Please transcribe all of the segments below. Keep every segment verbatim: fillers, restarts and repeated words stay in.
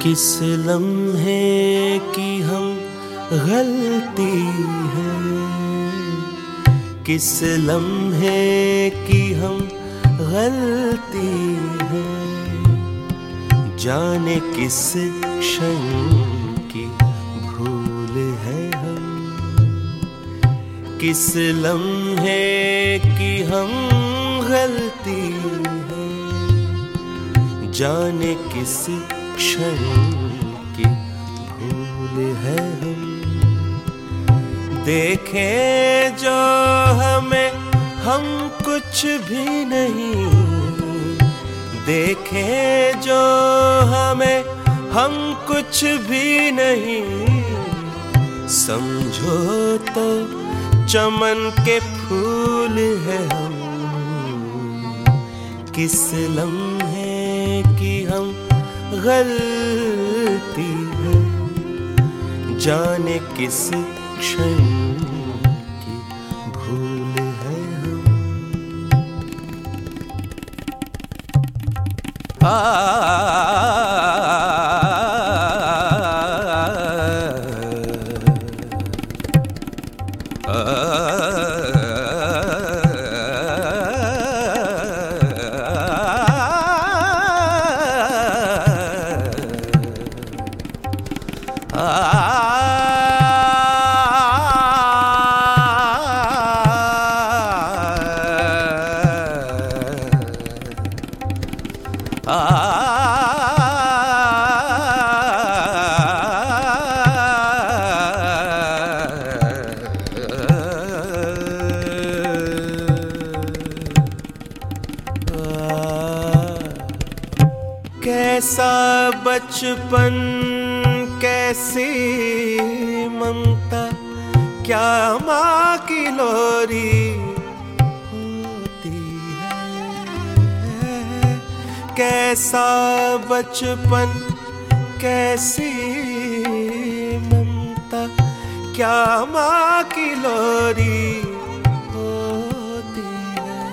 किस लम्हे की हम गलती है, किस लम्हे की हम गलती है, जाने किस क्षण की भूल है हम। किस लम्हे की हम गलती है, जाने किस क्षण की भूल है हम। देखें जो हमें हम कुछ भी नहीं, देखें जो हमें हम कुछ भी नहीं, समझो तो चमन के फूल है हम। किस लम्हे की हम गलती है, जाने किस क्षण की भूल है हम। आ, आ, आ, कैसा बचपन कैसी ममता, क्या माँ की लोरी होती है। कैसा बचपन कैसी ममता, क्या माँ की लोरी होती है।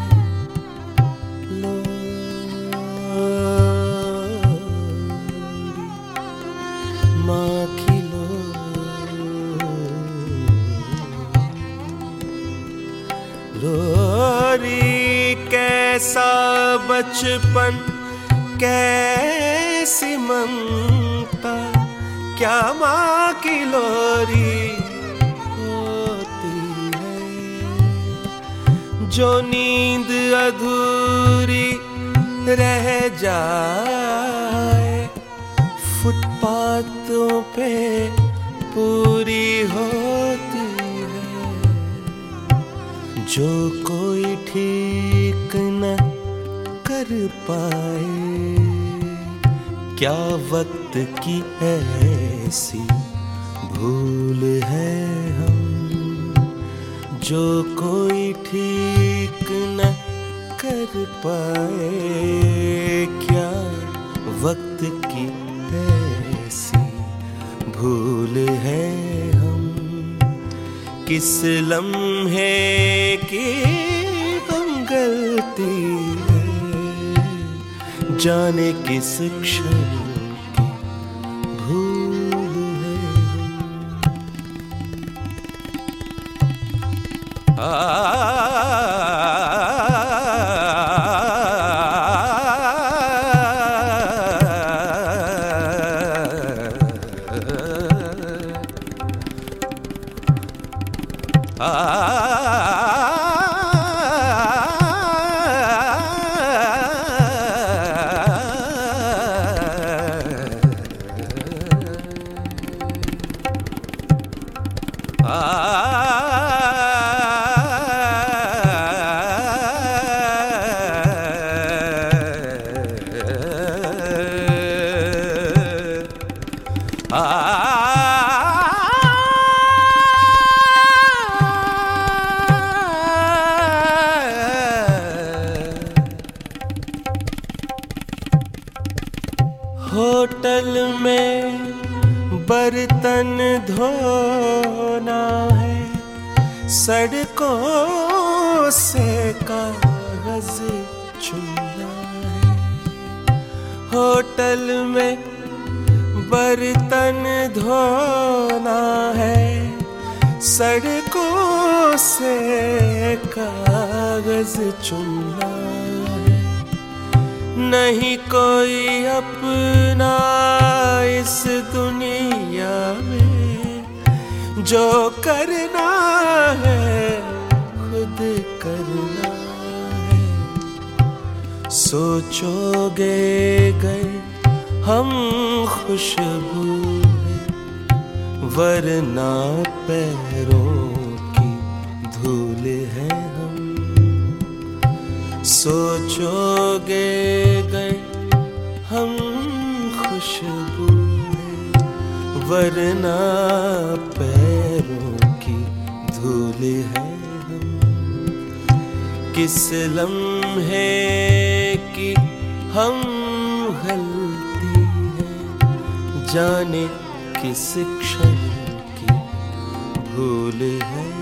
माँ की लोरी, कैसा बचपन कैसी ममता, क्या माँ की लोरी होती है। जो नींद अधूरी रह जाए, फुटपाथों पे पूरी होती है। जो कोई ठीक न कर पाए, क्या वक्त की ऐसी भूल है हम। जो कोई ठीक न कर पाए, क्या वक्त की ऐसी भूल है हम। किस लम्हे की हम गलती है, जाने किस क्षण की भूल है हम। आ होटल में बर्तन धोना है, सड़कों से कागज चुनना है। होटल में बर्तन धोना है, सड़कों से कागज चुनना है। नहीं कोई अपना इस दुनिया में, जो करना है खुद करना है। सोचोगे गए हम खुशबू हैं, वरना पैरों की धूल है हम। सोचोगे गए हम खुशबू हैं, वरना पैरों की धूल है हम। किस लम्हे की हम गलती है, जाने किस क्षण की भूल है।